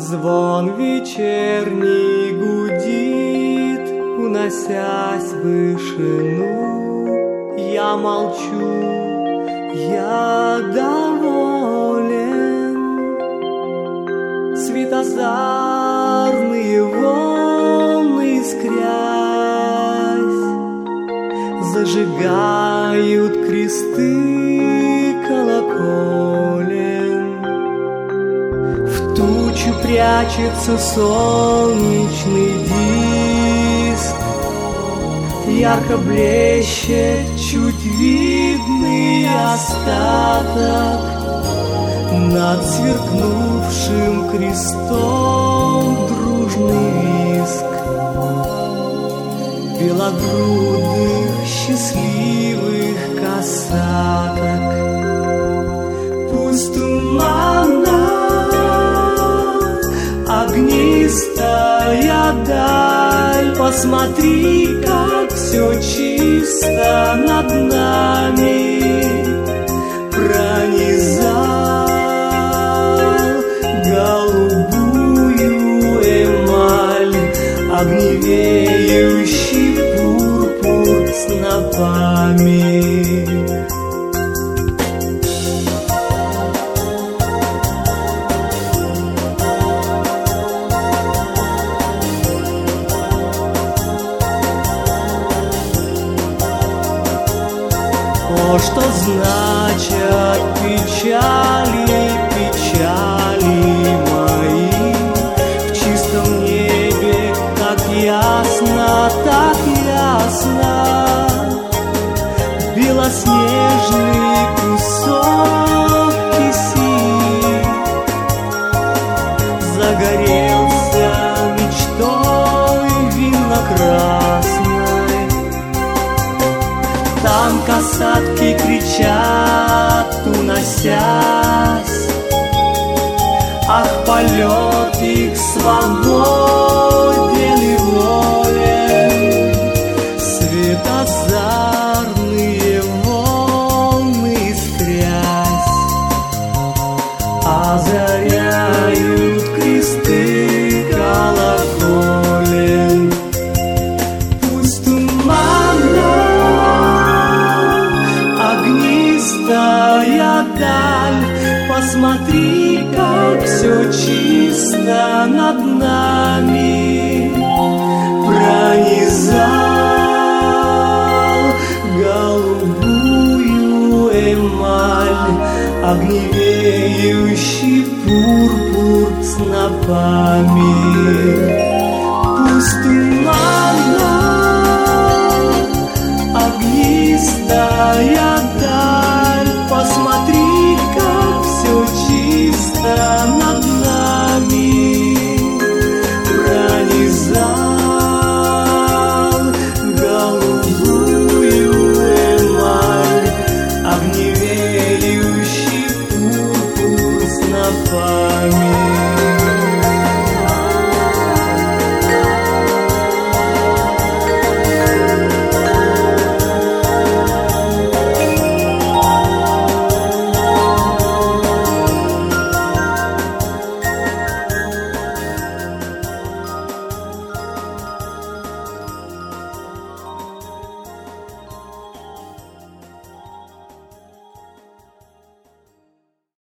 Звон вечерний гудит, уносясь в вышину. Я молчу, я доволен. Светозарные волны, искрясь, зажигают кресты колоколен. В тучу прячется солнечный диск, ярко блещет чуть видный остаток над сверкнувшим крестом дружный виск белогрудых счастливых косаток. Пусть туманна огнистая даль, посмотри, как все чисто над нами пронизал голубую эмаль, огневеющий пурпур снопами. О, что значат печали, печали мои? В чистом небе так ясно, белоснежный кусок киси загорелся мечтой винно-красной. Там касатки кричат, уносясь, ах, полет их свободен и волен. Светозарные волны, искрясь, озаряют кресты колоколен. Пусть туманна огнистая даль, посмотри, как все чисто над нами пронизал голубую эмаль, огневеющий пурпур снопами. Пусть туманна огнистая